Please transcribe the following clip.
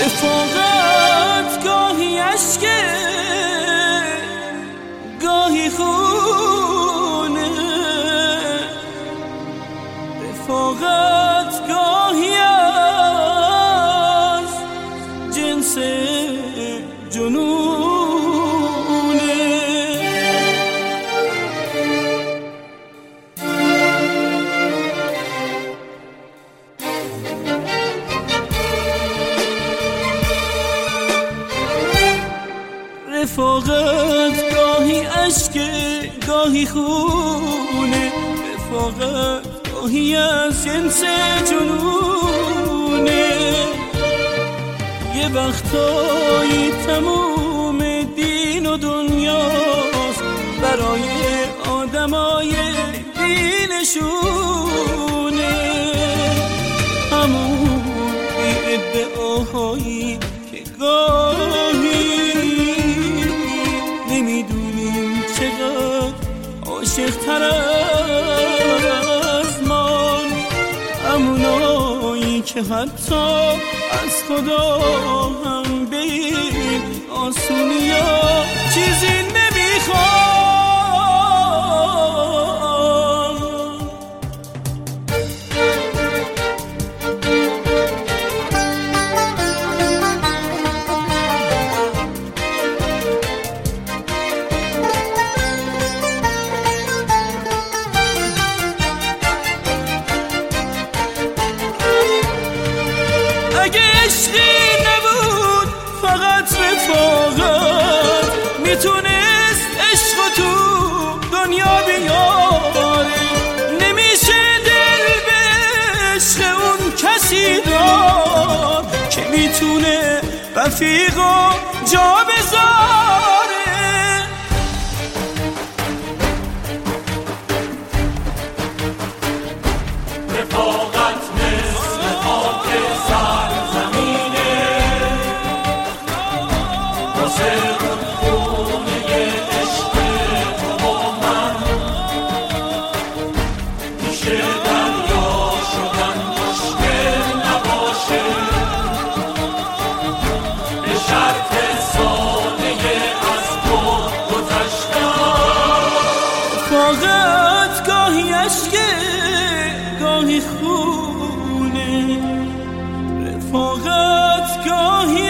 رفاقت گاهی اشکه گاهی خونه، رفاقت گاهی از جنس جنونه. رفاقت گاهی اشکه گاهی خونه، رفاقت گاهی از جنس جنونه. یه وقتایی تموم دین و دنیاست برای آدمای دینشونه، همون ادعاهایی که گاهی نمیدونیم چقدر عاشق تر از ما، همونایی که حتی از خدا هم به این آسونی ها چیزی نمیخواد. اگه عشقی نبود فقط رفاقت، میتونست عشق تو دنیا بیاره. نمیشه دل به عشق اون کسی داد که میتونه رفیق و جا بذاره. رفاقت مثل خاک سرزمینه، واسه خونه عشق تو با من میشه دریا شدن مشکل نباشه، به شرط ساده از خود گذشتن. رفاقت گاهی اشکه گاهی خونه، رفاقت گاهی